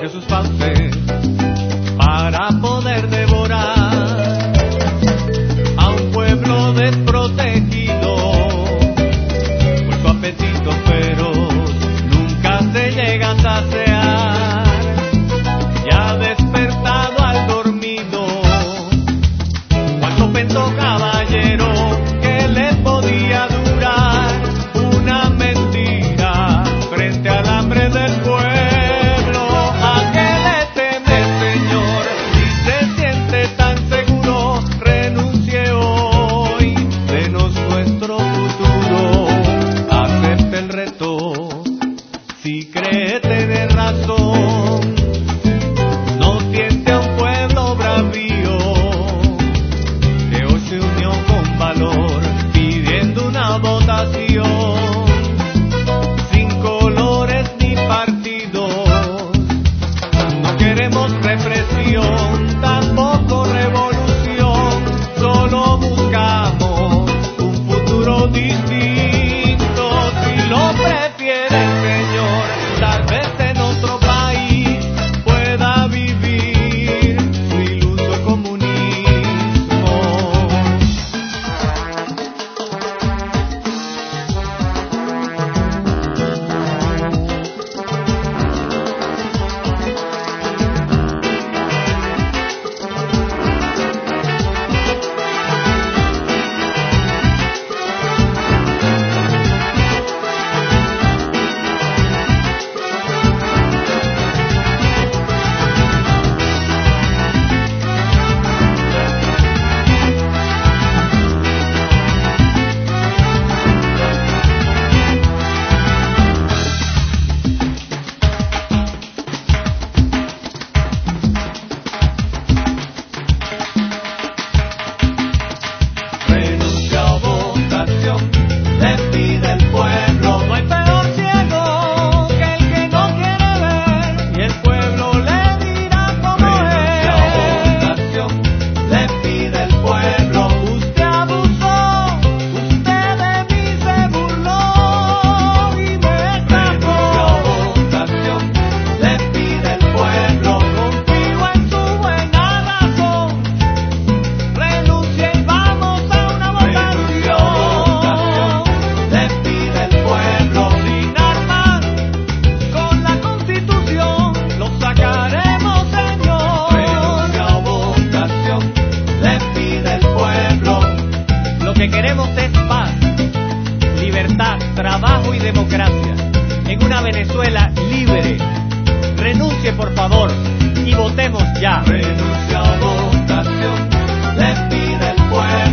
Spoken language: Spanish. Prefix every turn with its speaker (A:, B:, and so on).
A: abrió sus fauces para poder devorar a un pueblo desprotegido por su apetito feroz. Nunca se llega a saciar, ya despertado al dormido. Cuánto pensó caballero que le podía durar una mentira frente al hambre del pueblo. ¿A qué le teme, señor? Si se siente tan seguro, renuncie hoy, denos nuestro futuro. Acepte el reto, si cree tener razón. No tiente a un pueblo bravío que hoy se unió con valor pidiendo una votación sin colores ni partidos. No queremos represión, tampoco revolución, solo buscamos un futuro distinto. Si lo prefiere, señor, tal vez en otro país pueda vivir su iluso comunismo. Renuncia o votación, le pide el pueblo. No hay peor ciego que el que no quiere ver, y el pueblo le dirá cómo es. Renuncia o votación, le pide el pueblo. Usted abusó, usted de mí se burló y me estafó. Renuncia o votación, le pide el pueblo. Confío en su buena razón. Renuncia y vamos a una votación. Le pide el pueblo. Sin armas, con la Constitución, lo sacaremos, señor. Renuncia o votación, le pide el pueblo. Lo que queremos es paz, libertad, trabajo y democracia en una Venezuela libre. Renuncie, por favor, y votemos ya. Renuncia o votación, le pide el pueblo.